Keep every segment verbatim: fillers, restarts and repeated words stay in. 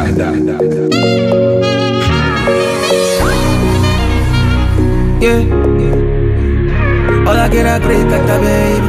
Yeah. All I get a great at the baby.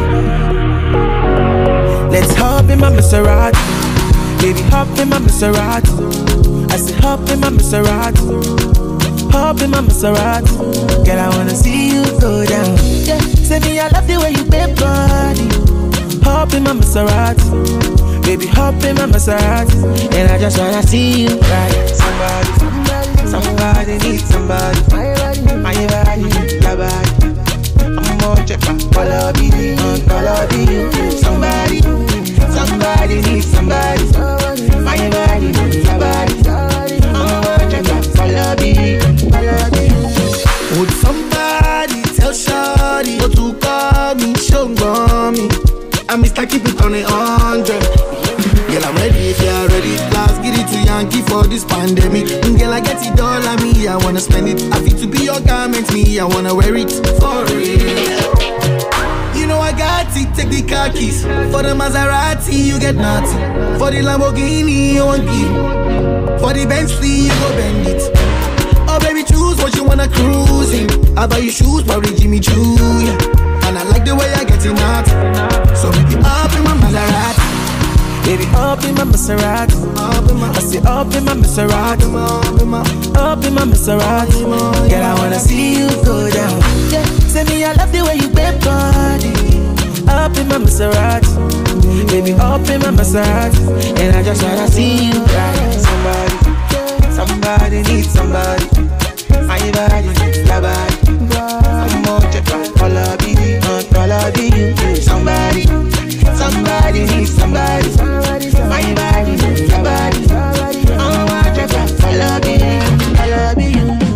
Let's hop in my Maserati. Baby, hop in my Maserati. I say hop in my Maserati. Hop in my Maserati. Girl, I wanna see you go down. Yeah. Say me, I love the way you bend body. Hop in my Maserati. Baby, hop in my Maserati. And I just wanna see you ride. Somebody, somebody, somebody needs somebody. My body, my body, your body. I'm more check my quality, quality. Somebody, somebody needs somebody. My body, your body. I'm more check my quality, quality. Would somebody tell Shawty what to call me, show me? I miss like keep it on a hundred. Girl, I'm ready if you're ready. Last get it to Yankee for this pandemic. Girl, I get it all on me, I wanna spend it. I feel to be your garment, me, I wanna wear it for real. You know I got it, take the car keys. For the Maserati, you get nothing. For the Lamborghini, you want give. For the Bentley, you go bend it. Oh baby, choose what you wanna cruise in. I buy you shoes, probably Jimmy Choo, yeah. And I like the way I get it out. So baby, up in my Maserati. Baby, up in my Maserati. I say up in my Maserati. Up in my Maserati. Girl, I wanna see you go down. Yeah. Say me, I love the way you bend body. Up in my Maserati. Baby, up in my Maserati. And I just wanna see you ride. Somebody, somebody needs somebody. My body, your body. I'm more check out all I be, all I be. Somebody, somebody needs somebody. My body, your body. I'm more check out all I be, all I be.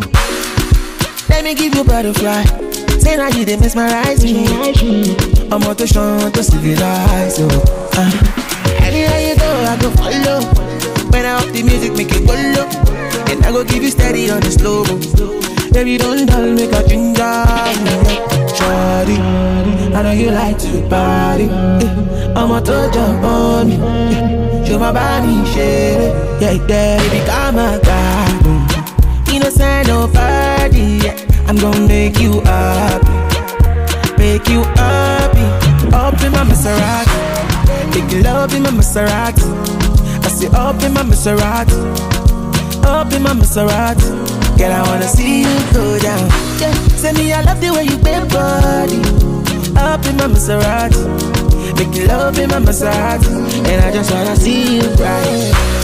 Let me give you butterfly. Say now you dey mesmerize me. I'm out to shine to civilize you. Uh. Anywhere you go, I go follow. When I up the music, make it go low. And I go give you steady on the slow. Baby, don't dull, make a ginger. Shawty, I know you like to party. I'm out to jump on me. Show my body, share it. Yeah, yeah, baby, come on, God. Innocent, no party. I'm gonna make you happy. Make you happy. Up in my Maserati. Make you love in my Maserati. I say up in my Maserati. Up in my Maserati. Girl, I wanna see you go down. Yeah. Say me, I love the way you bend body. Up in my Maserati. Make you love in my Maserati. And I just wanna see you ride.